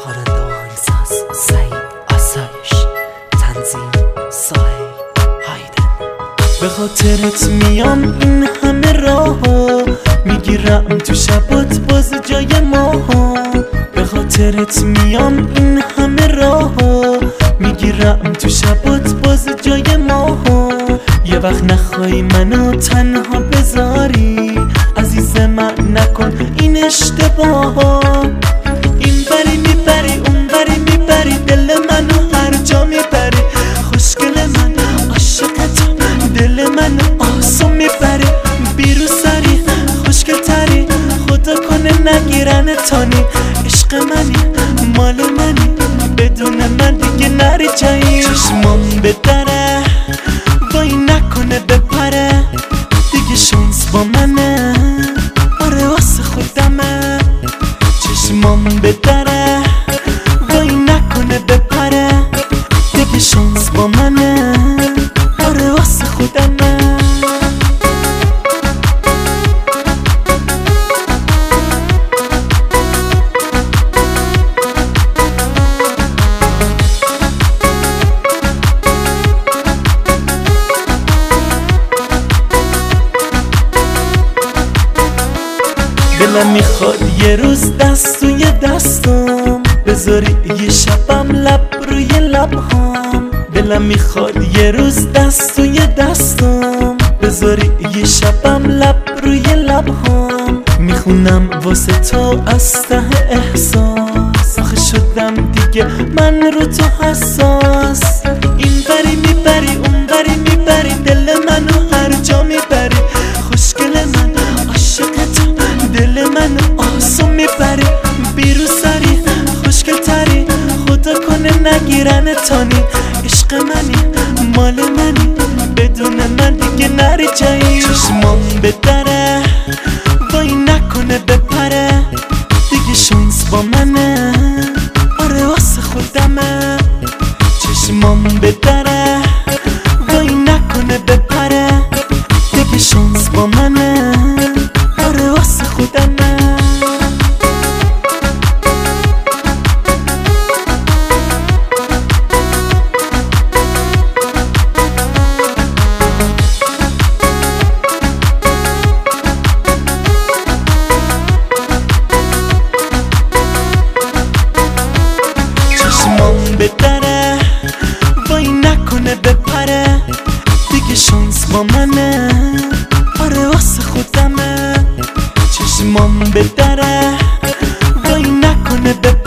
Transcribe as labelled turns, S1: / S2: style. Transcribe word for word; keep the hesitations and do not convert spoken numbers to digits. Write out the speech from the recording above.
S1: خواننده و آهنگساز سعید آسایش، تنظیم ساحل هایدن. به خاطرت میام این همه راهو، میگیرم تو شبات باز جای ماها. به خاطرت میام این همه راهو، میگیرم تو شبات باز جای ماها. یه وقت نخوای منو تنها بذاری، عزیز من نکن این اشتباها. این بری میبری اون بری میبری، دل منو هر جا میبری. خوشگل من عاشقتم، دل منو آسون میبری. بیرو سری خوشگل تری، خدا کنه نگیرن تانی. عشق منی مال منی، بدون من دیگه نری جایی. چشمام به دره وای نکنه بپره، دیگه شانس با منه، آره واسه خودمه. چشمام به دره وای نکنه بپره، دیگه شانس با منه، آره واسه خودمه. دلم میخواد یه روز دست توی دستم بذاری، یه شبم لب روی لبهام. دلم میخواد یه روز دست توی دستم بذاری، یه شبم لب روی لبهام. میخونم واسه تو از ته احساس، آخه شدم دیگه من رو تو حساس. این بری میبری اون بری میبری، دل منو هر جا میبری. خوشگل من عاشقتم، دل منو آسون میبری. بیرو سری خوشگل تری، خدا کنه نگیرن تانی. عشق منی مال منی، بدون من دیگه نری جایی. چشمام به دره وای نکنه بپره، دیگه شانس با منه، آره واسه خودمه. چشمام به دره وای نکنه بپره، دیگه شانس با منه، آره واسه خودمه. چشمام به دره وای نکنه بپره، دیگه شانس با منه، آره واسه خودمه. چشمام به دره وای نکنه بپره،